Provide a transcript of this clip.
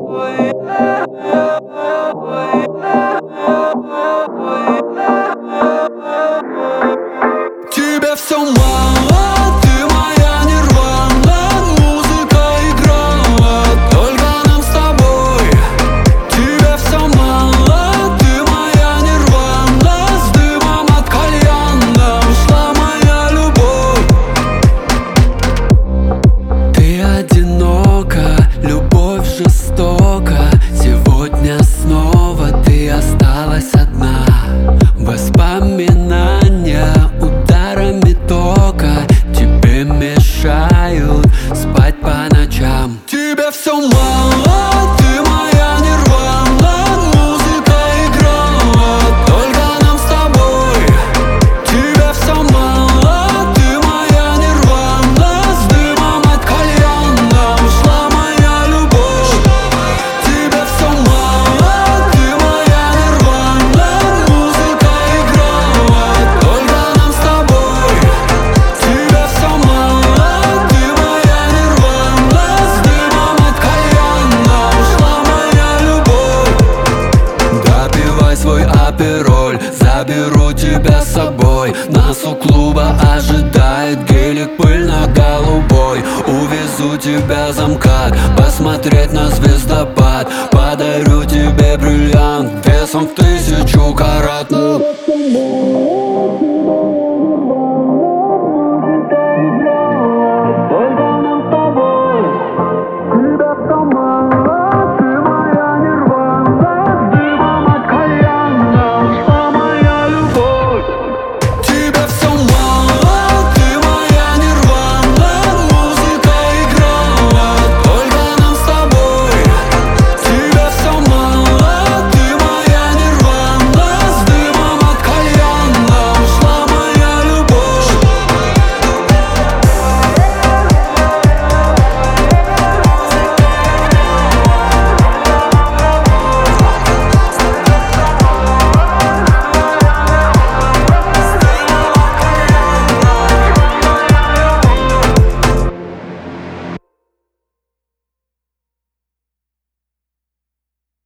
Тебе все мало, ты моя нирвана. Музыка играла только нам с тобой. Тебе все мало, ты моя нирвана. С дымом от кальяна ушла моя любовь. Ты одинока, любовь жестока. Сегодня снова ты осталась одна. Воспоминания ударами тока тебе мешают спать по ночам. Тебе все мало, ты моя нирвана. Музыка играла только нам с тобой. Тебе все мало, ты моя нирвана. С дымом от кальяна ушла моя любовь. Тебе все мало, ты моя нирвана. Музыка играла только нам с тобой. Тебе все мало, ты моя нирвана. С дымом от кальяна ушла моя любовь. Допивай свой апероль, заберу тебя с собой. Нас у клуба ожидает гелик пыльно-голубой. Увезу тебя за МКАД, посмотреть на звездопад. Подарю тебе бриллиант весом в 1000 карат.